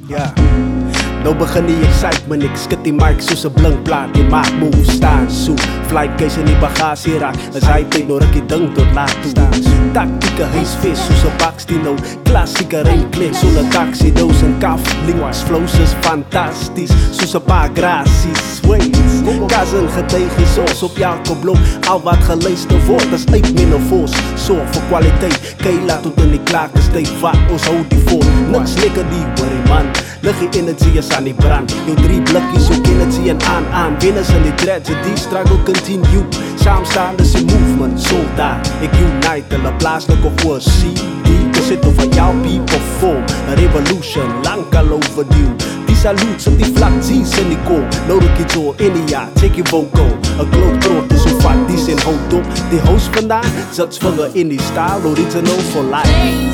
Ja. Nou begin die excitement, ek skit die mic soos 'n blinkplaat en maak move staan so. Flight case in die bagasie raak, as hy tyd nou ruk die ding tot laat toe. Taktieke huisves soos 'n bakstino, klassieke reinkleed sonder taxi doos en kaflinks. Flows is fantasties, soos 'n paar grassies. Wait, cousin getuigies ons op Jacob Blom, al wat geluister word is uit menofos. Sorg vir kwaliteit, Keila tot in die klakkestyd, wat ons hou die voor. Niks lekker die worry man, lig die energie is aan die brand. Jou 3 blikkies, jou energy en aan. Winners in die tragedy, struggle continue. Saamstaan is die movement, soldaat. Ek unite, hulle plaaslik of oor CD. Besit of van jou people form, a revolution, lang al overdue. Die salutes op die vlak, G's in die kool. Nodig iets oor India, check je vocal. A globetrotter, so vaak die zin houdt op. Die host vandaan, zet vinger in die style, original for life.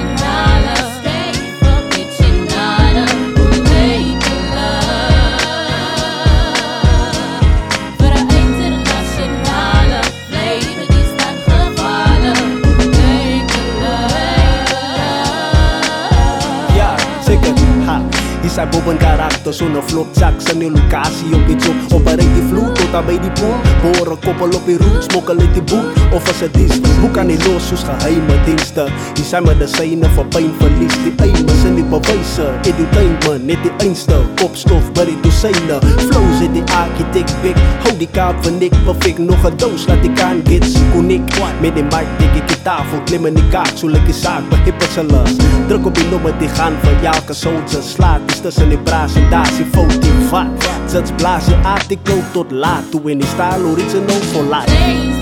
Sy bob en karakter sonder vlotjaks in die lokasie op die job. Operate die vloed tot aan by die pool. Boor 'n koppel op die roet, smokkel uit die boek. Of as 'n diens, boek aan die los soos geheime dienste. Die sy medisyne vir pyn verlies. Die aim is in die bewyse. Edutainment, net die einste. Kopstof by die dosyne. Flows in die architect big. Hou die kaap van nik perfect. Nog 'n dose laat die kan get connect. Met die mic dik ek die tafel. Klim in die kaart, so lyk die saak behippers en lus. Druk op die nommer, die gaan vir elke soldier slaat. Tussen die presentasie, fout die vat. Zet blaas je artikel tot laat toe in die style original for life.